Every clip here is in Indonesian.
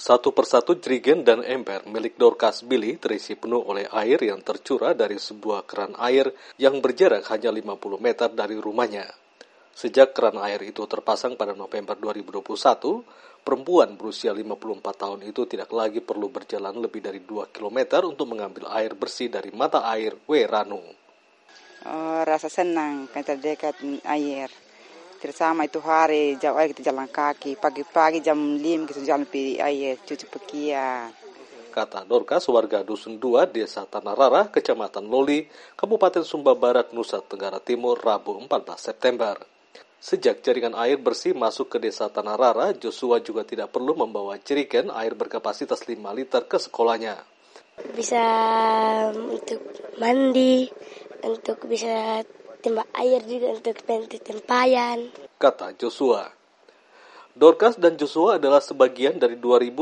Satu persatu jerigen dan ember milik Dorcas Billy terisi penuh oleh air yang tercurah dari sebuah keran air yang berjarak hanya 50 meter dari rumahnya. Sejak keran air itu terpasang pada November 2021, perempuan berusia 54 tahun itu tidak lagi perlu berjalan lebih dari 2 km untuk mengambil air bersih dari mata air Weranu. Rasa senang kan terdekat air. Tersama itu hari jauh air kita jalan kaki, pagi-pagi jam 5 kita jalan pergi air, cuci pakaian. Kata Dorcas, warga Dusun 2, Desa Tanah Rara, Kecamatan Loli, Kabupaten Sumba Barat, Nusa Tenggara Timur, Rabu 14 September. Sejak jaringan air bersih masuk ke Desa Tanah Rara, Joshua juga tidak perlu membawa jerigen air berkapasitas 5 liter ke sekolahnya. Bisa untuk mandi, untuk bisa tembak air juga untuk tempayan. Kata Joshua. Dorcas dan Joshua adalah sebagian dari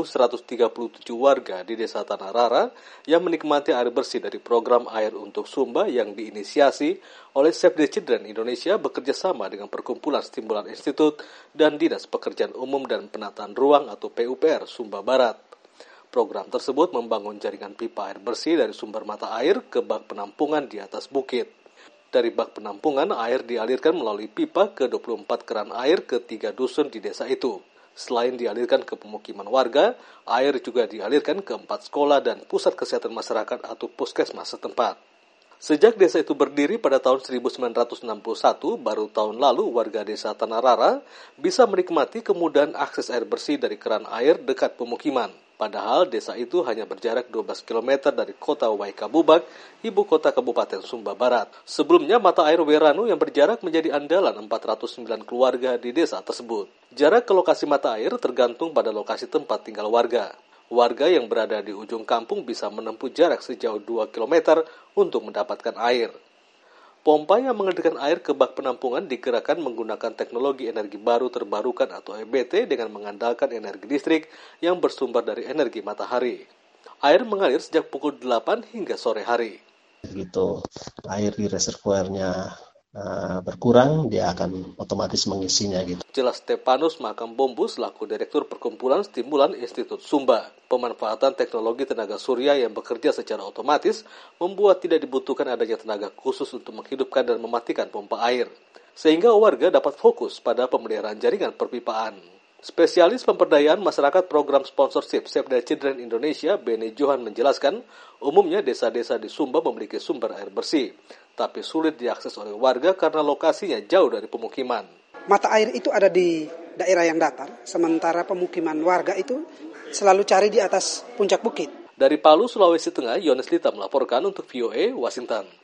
2.137 warga di Desa Tanah Rara yang menikmati air bersih dari program Air untuk Sumba yang diinisiasi oleh Save the Children Indonesia bekerjasama dengan Perkumpulan Stimulan Institut dan Dinas Pekerjaan Umum dan Penataan Ruang atau PUPR Sumba Barat. Program tersebut membangun jaringan pipa air bersih dari sumber mata air ke bak penampungan di atas bukit. Dari bak penampungan, air dialirkan melalui pipa ke 24 keran air ke 3 dusun di desa itu. Selain dialirkan ke pemukiman warga, air juga dialirkan ke 4 sekolah dan pusat kesehatan masyarakat atau puskesmas setempat. Sejak desa itu berdiri pada tahun 1961, baru tahun lalu warga desa Tanah Rara bisa menikmati kemudahan akses air bersih dari keran air dekat pemukiman. Padahal desa itu hanya berjarak 12 km dari kota Waikabubak, ibu kota Kabupaten Sumba Barat. Sebelumnya mata air Weranu yang berjarak menjadi andalan 409 keluarga di desa tersebut. Jarak ke lokasi mata air tergantung pada lokasi tempat tinggal warga. Warga yang berada di ujung kampung bisa menempuh jarak sejauh 2 km untuk mendapatkan air. Pompa yang mengalirkan air ke bak penampungan digerakkan menggunakan teknologi energi baru terbarukan atau EBT dengan mengandalkan energi listrik yang bersumber dari energi matahari. Air mengalir sejak pukul 8 hingga sore hari. Begitu air di reservoirnya berkurang, dia akan otomatis mengisinya gitu. Jelas Stepanus Makam Bombu selaku Direktur Perkumpulan Stimulan Institut Sumba. Pemanfaatan teknologi tenaga surya yang bekerja secara otomatis membuat tidak dibutuhkan adanya tenaga khusus untuk menghidupkan dan mematikan pompa air. Sehingga warga dapat fokus pada pemeliharaan jaringan perpipaan. Spesialis pemberdayaan masyarakat program sponsorship Save the Children Indonesia, Beni Johan menjelaskan, umumnya desa-desa di Sumba memiliki sumber air bersih, tapi sulit diakses oleh warga karena lokasinya jauh dari pemukiman. Mata air itu ada di daerah yang datar, sementara pemukiman warga itu selalu cari di atas puncak bukit. Dari Palu, Sulawesi Tengah, Yones Lita melaporkan untuk VOA Washington.